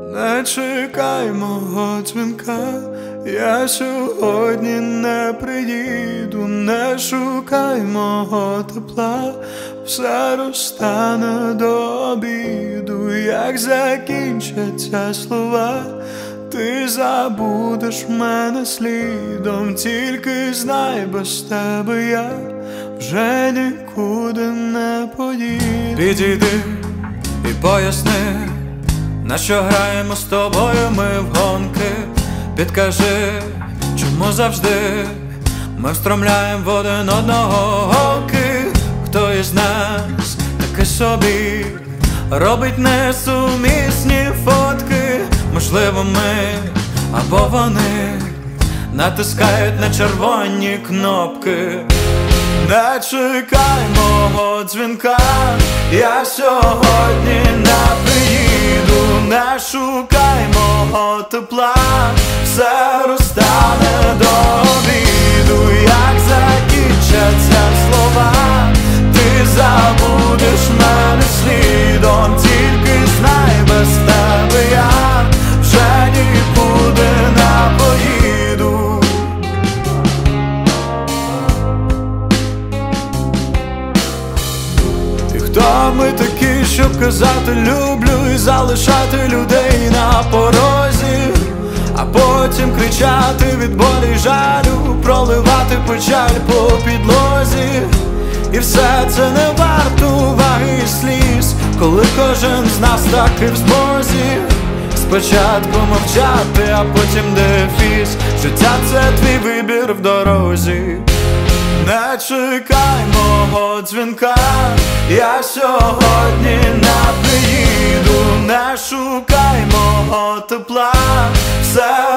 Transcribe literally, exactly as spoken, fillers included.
Не чекай мого дзвінка, я сьогодні не приїду. Не шукай мого тепла, все розтане до обіду. Як закінчаться слова, ти забудеш мене слідом. Тільки знай, без тебе я вже нікуди не поїду. Підійди і поясни, на що граємо з тобою ми в гонки. Підкажи, чому завжди ми встромляємо в один одного голки. Хто із нас таки собі робить несумісні фотки? Можливо ми або вони натискають на червоні кнопки. Не чекай мого дзвінка, я сьогодні не приїду. Не шукай мого тепла, все розтане до обіду. Як закінчаться слова, ти забудеш мене слідом. Тільки знай, без тебе я вже нікуди не поїду. І хто ми такі, щоб казати люблю і залишати людей на порозі, а потім кричати від болі й жалю, проливати печаль по підлозі. І все це не варто уваги і сліз, коли кожен з нас таки в змозі спочатку мовчати, а потім дефіс. Життя — це твій вибір в дорозі. Не чекай мого дзвінка, я сьогодні не приїду. Не шукай мого тепла, все